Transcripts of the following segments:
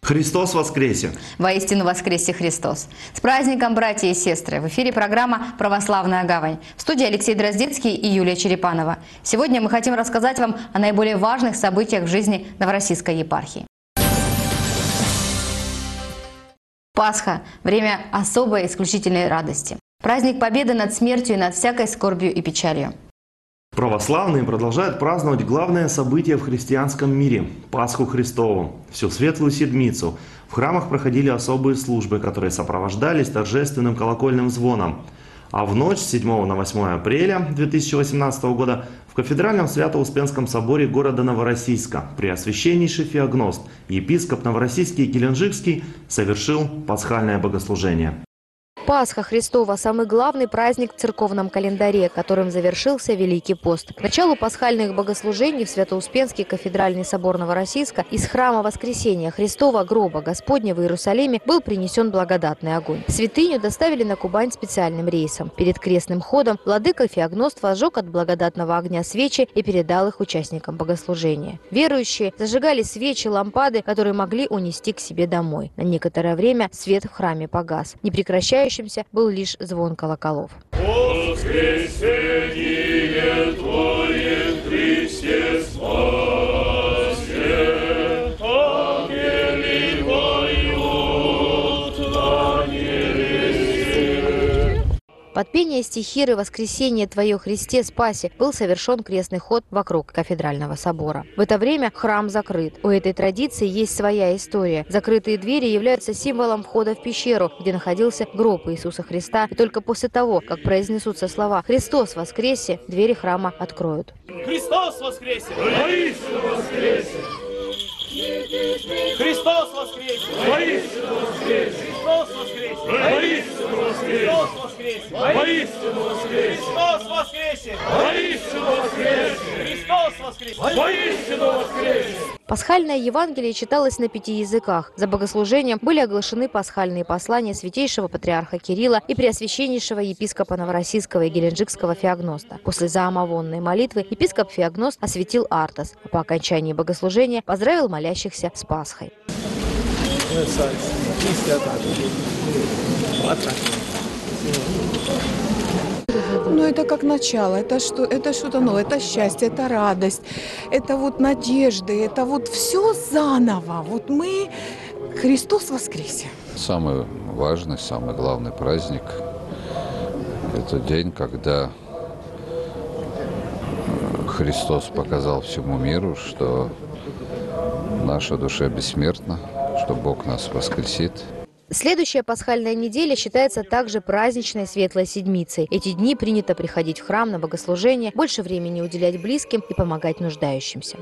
Христос воскресе! Воистину воскресе Христос! С праздником, братья и сестры! В эфире программа «Православная гавань». В студии Алексей Дроздецкий и Юлия Черепанова. Сегодня мы хотим рассказать вам о наиболее важных событиях в жизни Новороссийской епархии. Пасха – время особой исключительной радости. Праздник победы над смертью и над всякой скорбью и печалью. Православные продолжают праздновать главное событие в христианском мире – Пасху Христову, всю Светлую Седмицу. В храмах проходили особые службы, которые сопровождались торжественным колокольным звоном. А в ночь с 7 на 8 апреля 2018 года в кафедральном Свято-Успенском соборе города Новороссийска Преосвященнейший Феогност, епископ Новороссийский и Геленджикский, совершил пасхальное богослужение. Пасха Христова – самый главный праздник в церковном календаре, которым завершился Великий пост. К началу пасхальных богослужений в Свято-Успенский кафедральный собор Новороссийска из храма Воскресения Христова гроба Господня в Иерусалиме был принесен благодатный огонь. Святыню доставили на Кубань специальным рейсом. Перед крестным ходом владыка Феогност возжег от благодатного огня свечи и передал их участникам богослужения. Верующие зажигали свечи, лампады, которые могли унести к себе домой. На некоторое время свет в храме погас. Непрекращающийся был лишь звон колоколов. Воскресение Твое, Христе, спасе, ангели поют на небесе. Под пение стихиры «Воскресение Твое, Христе, спаси» был совершен крестный ход вокруг кафедрального собора. В это время храм закрыт. У этой традиции есть своя история. Закрытые двери являются символом входа в пещеру, где находился гроб Иисуса Христа. И только после того, как произнесутся слова «Христос воскресе», двери храма откроют. Христос воскресе! Воистину воскресе! Христос воскресе! Воистину воскресе! Христос воскресе! Воистину воскресе! Христос воскресе! Воистину воскресе! Христос воскресе! Воистину воскресе! Христос воскресе! Воистину воскресе! Пасхальное Евангелие читалось на 5 языках. За богослужением были оглашены пасхальные послания святейшего патриарха Кирилла и преосвященнейшего епископа Новороссийского и Геленджикского Феогноста. После заомовонной молитвы епископ Феогност осветил артас, а по окончании богослужения поздравил молящихся с Пасхой. Ну, это как начало, это что-то новое, это счастье, это радость, это вот надежды, это вот все заново. Вот мы, Христос воскресе. Самый важный, самый главный праздник – это день, когда Христос показал всему миру, что наша душа бессмертна, что Бог нас воскресит. Следующая пасхальная неделя считается также праздничной Светлой Седмицей. Эти дни принято приходить в храм на богослужение, больше времени уделять близким и помогать нуждающимся.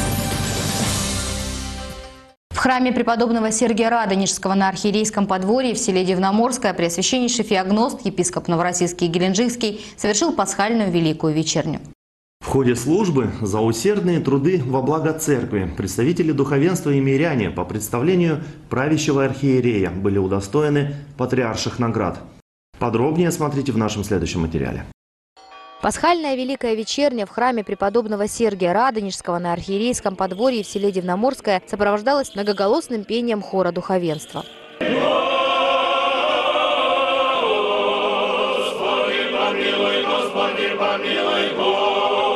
В храме преподобного Сергия Радонежского на Архиерейском подворье в селе Дивноморское Преосвященнейший Феогност, епископ Новороссийский и Геленджикский, совершил пасхальную великую вечерню. В ходе службы за усердные труды во благо церкви представители духовенства и миряне по представлению правящего архиерея были удостоены патриарших наград. Подробнее смотрите в нашем следующем материале. Пасхальная Великая Вечерня в храме преподобного Сергия Радонежского на Архиерейском подворье в селе Дивноморское сопровождалась многоголосным пением хора духовенства. Господи, помилуй, Господи, помилуй, Господи.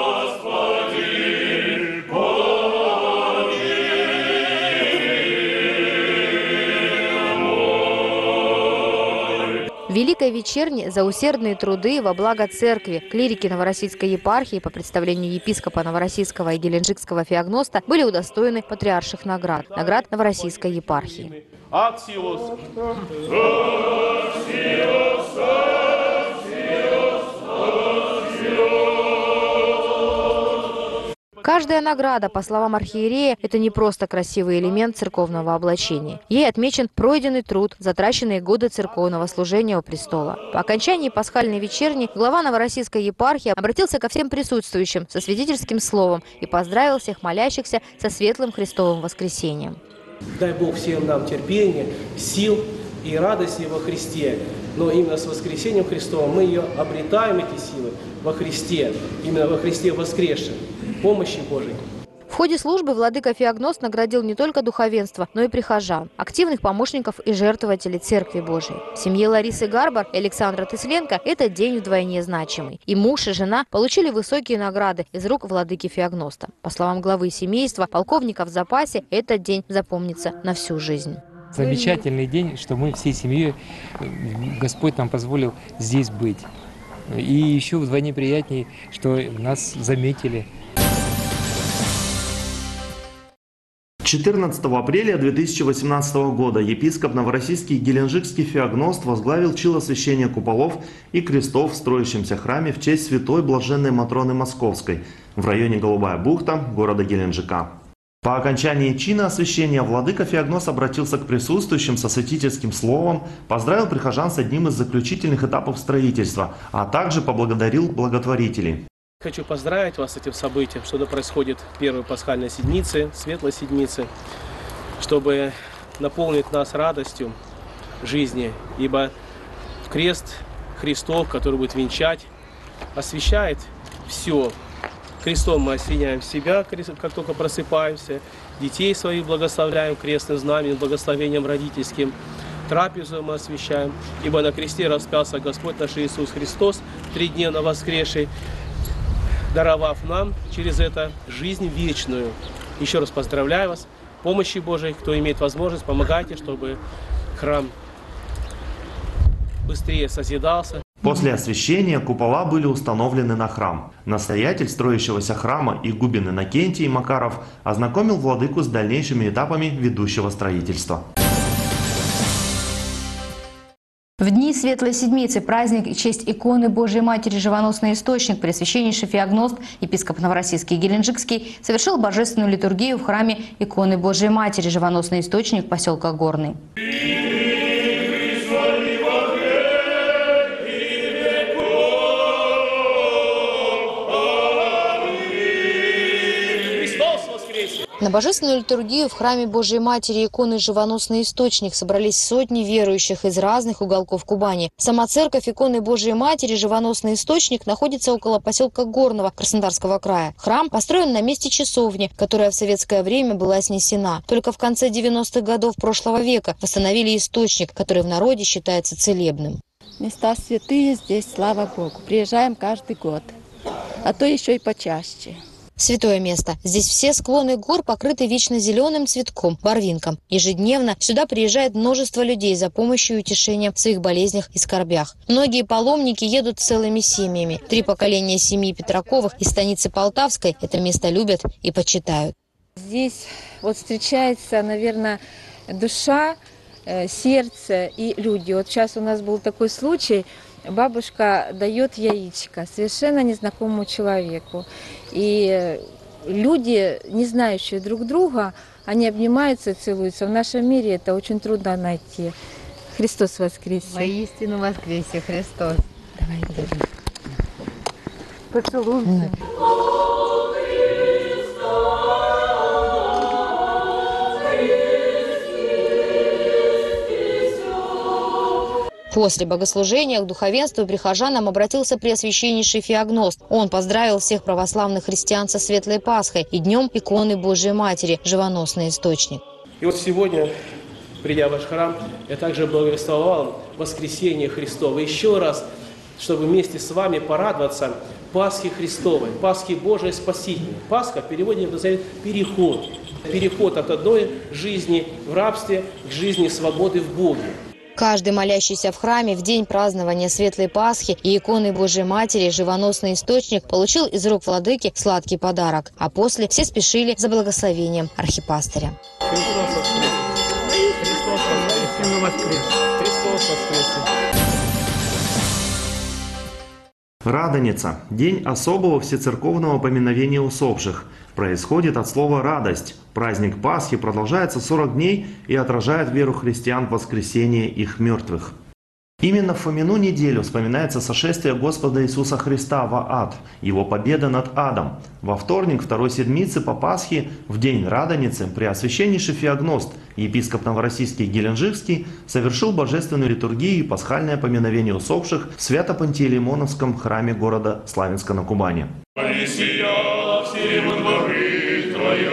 В Великой Вечерне за усердные труды во благо церкви клирики Новороссийской епархии по представлению епископа Новороссийского и Геленджикского Феогноста были удостоены патриарших наград Новороссийской епархии. Аксиос! Каждая награда, по словам архиерея, это не просто красивый элемент церковного облачения. Ей отмечен пройденный труд, затраченные годы церковного служения у престола. По окончании пасхальной вечерни глава Новороссийской епархии обратился ко всем присутствующим со свидетельским словом и поздравил всех молящихся со светлым Христовым воскресением. Дай Бог всем нам терпения, сил и радости во Христе. Но именно с воскресением Христовым мы ее обретаем, эти силы, во Христе, именно во Христе воскресшем. Помощи Божией. В ходе службы владыка Феогност наградил не только духовенство, но и прихожан, активных помощников и жертвователей Церкви Божией. В семье Ларисы Гарбар и Александра Тысленко этот день вдвойне значимый. И муж, и жена получили высокие награды из рук владыки Феогноста. По словам главы семейства, полковника в запасе, этот день запомнится на всю жизнь. Замечательный день, что мы всей семьей, Господь нам позволил здесь быть. И еще вдвойне приятнее, что нас заметили. 14 апреля 2018 года епископ Новороссийский Геленджикский Феогност возглавил чин освящения куполов и крестов в строящемся храме в честь святой блаженной Матроны Московской в районе Голубая бухта города Геленджика. По окончании чина освящения владыка Феогност обратился к присутствующим со святительским словом, поздравил прихожан с одним из заключительных этапов строительства, а также поблагодарил благотворителей. Хочу поздравить вас с этим событием, что это происходит в первой пасхальной седмице, светлой седмице, чтобы наполнить нас радостью жизни, ибо крест Христов, который будет венчать, освящает все. Крестом мы осеняем себя, как только просыпаемся, детей своих благословляем крестным знаменем, благословением родительским, трапезу мы освящаем, ибо на кресте распялся Господь наш Иисус Христос, 3 дня воскресший, даровав нам через это жизнь вечную. Еще раз поздравляю вас, помощи Божией, кто имеет возможность, помогайте, чтобы храм быстрее созидался. После освящения купола были установлены на храм. Настоятель строящегося храма игумен Иннокентий Макаров ознакомил владыку с дальнейшими этапами ведущего строительства. В дни Светлой Седмицы праздник в честь иконы Божией Матери Живоносный Источник Преосвященнейший Феогност, епископ Новороссийский Геленджикский, совершил божественную литургию в храме иконы Божией Матери Живоносный Источник поселка Горный. На божественную литургию в храме Божией Матери иконы Живоносный Источник собрались сотни верующих из разных уголков Кубани. Сама церковь иконы Божией Матери Живоносный Источник находится около поселка Горного Краснодарского края. Храм построен на месте часовни, которая в советское время была снесена. Только в конце 90-х годов прошлого века восстановили источник, который в народе считается целебным. Места святые здесь, слава Богу. Приезжаем каждый год, а то еще и почаще. Святое место. Здесь все склоны гор покрыты вечно зеленым цветком, барвинком. Ежедневно сюда приезжает множество людей за помощью и утешением в своих болезнях и скорбях. Многие паломники едут целыми семьями. 3 поколения семьи Петраковых из станицы Полтавской это место любят и почитают. Здесь вот встречается, наверное, душа, сердце и люди. Вот сейчас у нас был такой случай. Бабушка дает яичко совершенно незнакомому человеку. И люди, не знающие друг друга, они обнимаются и целуются. В нашем мире это очень трудно найти. Христос воскресе! Воистину воскресе Христос! Давай, поцелуемся. После богослужения к духовенству и прихожанам обратился Преосвященнейший Феогност. Он поздравил всех православных христиан со Светлой Пасхой и Днем иконы Божией Матери Живоносный Источник. И вот сегодня, придя в ваш храм, я также благовествовал воскресение Христово. Еще раз, чтобы вместе с вами порадоваться Пасхе Христовой, Пасхе Божией Спасительной. Пасха в переводе означает переход. Переход от одной жизни в рабстве к жизни свободы в Боге. Каждый молящийся в храме в день празднования Светлой Пасхи и иконы Божией Матери Живоносный Источник получил из рук владыки сладкий подарок. А после все спешили за благословением архипастыря. Радоница – день особого всецерковного поминовения усопших. Происходит от слова «радость». Праздник Пасхи продолжается 40 дней и отражает веру христиан в воскресение их мертвых. Именно в Фомину неделю вспоминается сошествие Господа Иисуса Христа в ад, его победа над адом. Во вторник второй седмицы по Пасхе, в день Радоницы, Преосвященнейший Феогност, епископ Новороссийский Геленджикский, совершил божественную литургию и пасхальное поминовение усопших в Свято-Пантелеймоновском храме города Славянска на Кубани. Твоя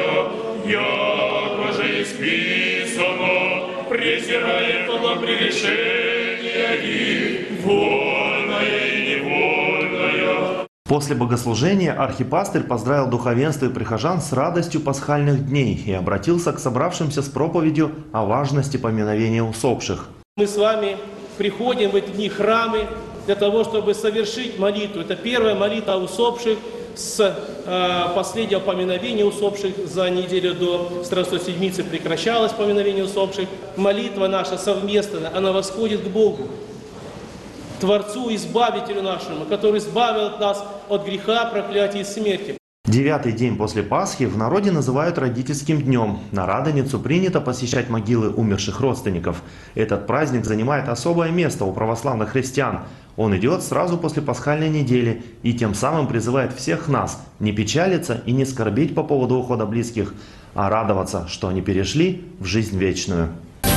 яко же исписано, презирает оно прегрешения их, вольное и невольное. После богослужения архипастырь поздравил духовенство и прихожан с радостью пасхальных дней и обратился к собравшимся с проповедью о важности поминовения усопших. Мы с вами приходим в эти дни в храмы для того, чтобы совершить молитву. Это первая молитва о усопших с последнего поминовения усопших. За неделю до Страстной Седмицы прекращалось поминовение усопших. Молитва наша совместная, она восходит к Богу, Творцу, Избавителю нашему, который избавил нас от греха, проклятия и смерти. 9-й день после Пасхи в народе называют родительским днем. На Радоницу принято посещать могилы умерших родственников. Этот праздник занимает особое место у православных христиан. Он идет сразу после пасхальной недели и тем самым призывает всех нас не печалиться и не скорбить по поводу ухода близких, а радоваться, что они перешли в жизнь вечную.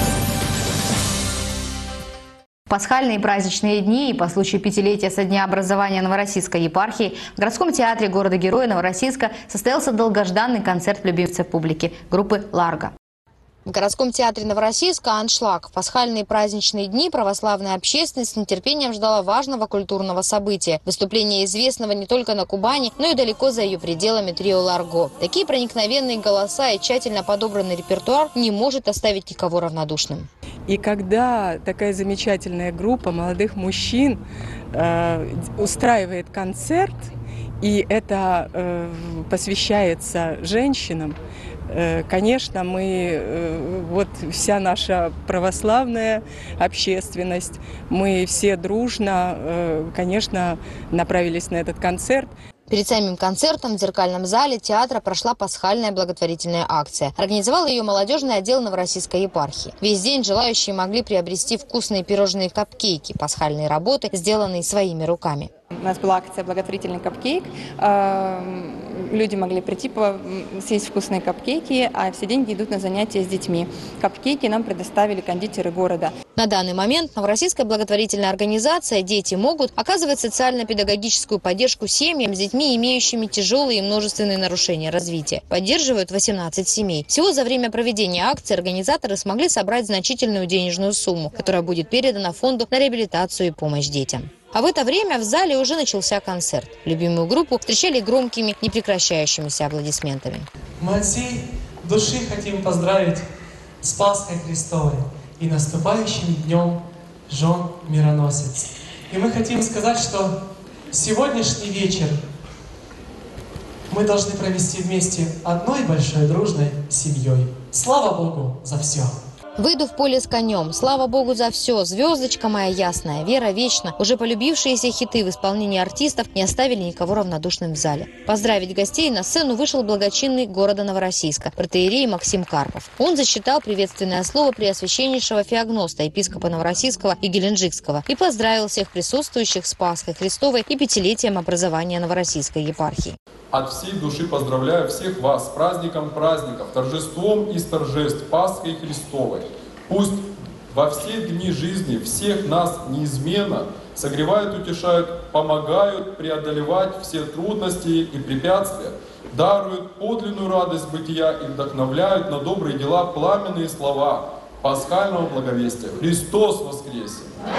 Пасхальные праздничные дни и по случаю 5-летия со дня образования Новороссийской епархии в городском театре города-героя Новороссийска состоялся долгожданный концерт любимцев публики группы «Ларго». В городском театре Новороссийска аншлаг. В пасхальные праздничные дни православная общественность с нетерпением ждала важного культурного события. Выступление известного не только на Кубани, но и далеко за ее пределами трио «Ларго». Такие проникновенные голоса и тщательно подобранный репертуар не может оставить никого равнодушным. И когда такая замечательная группа молодых мужчин устраивает концерт, и это посвящается женщинам, конечно, мы, вот вся наша православная общественность, мы все дружно, конечно, направились на этот концерт. Перед самим концертом в зеркальном зале театра прошла пасхальная благотворительная акция. Организовал ее молодежный отдел Новороссийской епархии. Весь день желающие могли приобрести вкусные пирожные капкейки, пасхальные работы, сделанные своими руками. У нас была акция «Благотворительный капкейк». Люди могли прийти, съесть вкусные капкейки, а все деньги идут на занятия с детьми. Капкейки нам предоставили кондитеры города. На данный момент Новороссийская благотворительная организация «Дети могут» оказывает социально-педагогическую поддержку семьям с детьми, имеющими тяжелые и множественные нарушения развития. Поддерживают 18 семей. Всего за время проведения акции организаторы смогли собрать значительную денежную сумму, которая будет передана фонду на реабилитацию и помощь детям. А в это время в зале уже начался концерт. Любимую группу встречали громкими, непрекращающимися аплодисментами. Мы от всей души хотим поздравить с Пасхой Христовой и наступающим днем жен мироносец. И мы хотим сказать, что сегодняшний вечер мы должны провести вместе одной большой дружной семьей. Слава Богу за все! Выйду в поле с конем. Слава Богу за все. Звездочка моя ясная. Вера вечна. Уже полюбившиеся хиты в исполнении артистов не оставили никого равнодушным в зале. Поздравить гостей на сцену вышел благочинный города Новороссийска, протоиерей Максим Карпов. Он зачитал приветственное слово преосвященнейшего феогноста, епископа Новороссийского и Геленджикского, и поздравил всех присутствующих с Пасхой Христовой и 5-летием образования Новороссийской епархии. От всей души поздравляю всех вас с праздником праздников, торжеством из торжеств Пасхой Христовой. Пусть во все дни жизни всех нас неизменно согревают, утешают, помогают преодолевать все трудности и препятствия, даруют подлинную радость бытия и вдохновляют на добрые дела пламенные слова пасхального благовестия. Христос воскресе!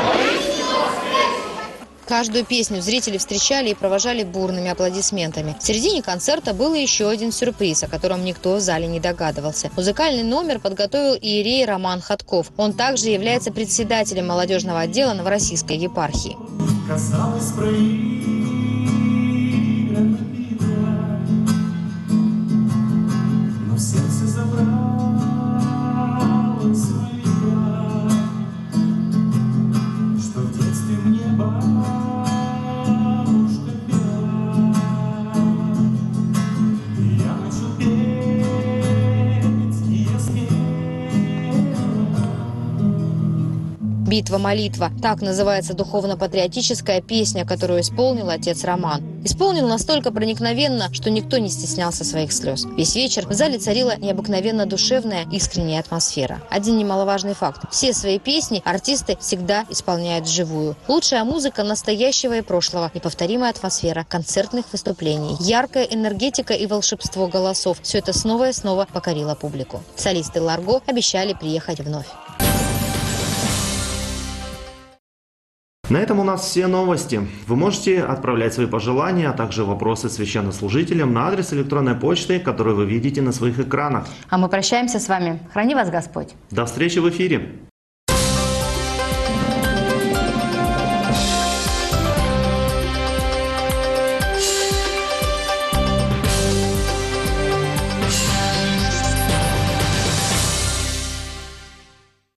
Каждую песню зрители встречали и провожали бурными аплодисментами. В середине концерта был еще один сюрприз, о котором никто в зале не догадывался. Музыкальный номер подготовил иерей Роман Ходков. Он также является председателем молодежного отдела Новороссийской епархии. Казалось, проиграна битва, но в сердце забрала свои дела, что в детстве мне бабушка пела, и я начал петь, и я спела. «Битва-молитва». Так называется духовно-патриотическая песня, которую исполнил отец Роман. Исполнил настолько проникновенно, что никто не стеснялся своих слез. Весь вечер в зале царила необыкновенно душевная, искренняя атмосфера. Один немаловажный факт. Все свои песни артисты всегда исполняют вживую. Лучшая музыка настоящего и прошлого, неповторимая атмосфера концертных выступлений, яркая энергетика и волшебство голосов. Все это снова и снова покорило публику. Солисты Ларго обещали приехать вновь. На этом у нас все новости. Вы можете отправлять свои пожелания, а также вопросы священнослужителям на адрес электронной почты, который вы видите на своих экранах. А мы прощаемся с вами. Храни вас Господь. До встречи в эфире.